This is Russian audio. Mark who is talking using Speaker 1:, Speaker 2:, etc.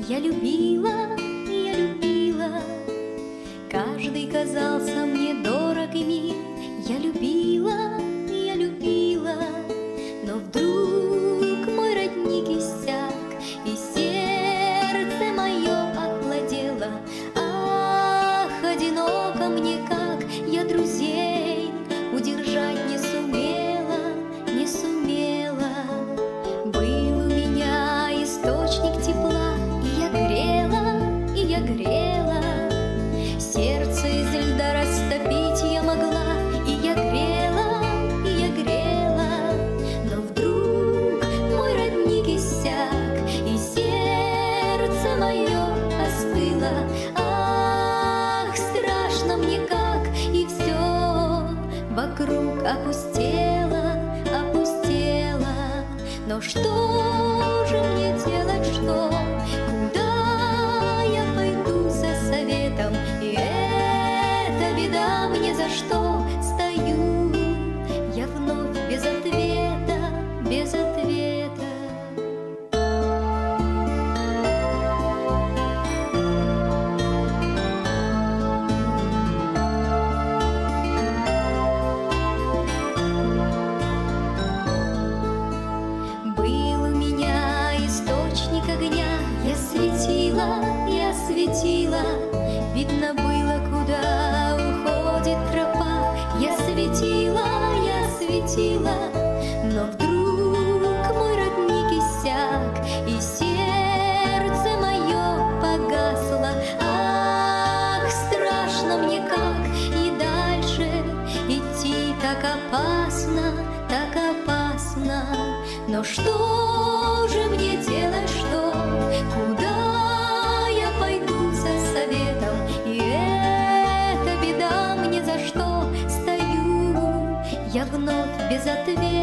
Speaker 1: Я любила, я любила, каждый казался мне дорог и мил. Я любила, я любила, но вдруг мой родник иссяк, и сердце мое охладело. Ах, одиноко мне как, я друзей удержать не сумела, не сумела. Был у меня источник тепла, и я грела, и я грела. Сердце из льда растопить я могла, и я грела, и я грела. Но вдруг мой родник иссяк, и сердце мое остыло. Ах, страшно мне как, и все вокруг опустело, опустело. Но что же мне делать, что? Куда я пойду за советом? И эта беда, мне за что стою я вновь без ответа, без ответа. Был у меня источник огня, я светила, я светила. Видно было, куда уходит тропа. Я светила, я светила. Но вдруг мой родник иссяк, и сердце мое погасло. Ах, страшно мне как, и дальше идти так опасно, так опасно. Но что же мне делать, что? Куда я пойду за советом? И эта беда, мне за что стою я вновь без ответа.